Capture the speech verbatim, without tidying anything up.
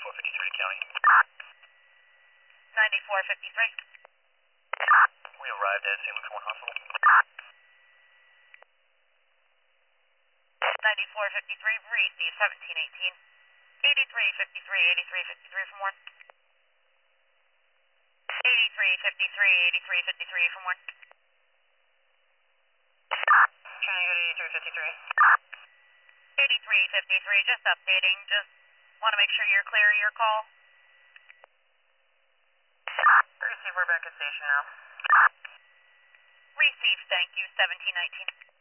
ninety-four fifty-three to county. ninety-four fifty-three. We arrived at Saint Luke's one Hospital. ninety-four fifty-three, receive seventeen eighteen. eighty-three fifty-three, eighty-three fifty-three from one. eighty-three fifty-three, eighty-three fifty-three from one. Trying to go to eighty-three fifty-three. eighty-three fifty-three, just updating. Just want to make sure you're clear of your call. Receive, we're back at station now. Receive, thank you, seventeen nineteen.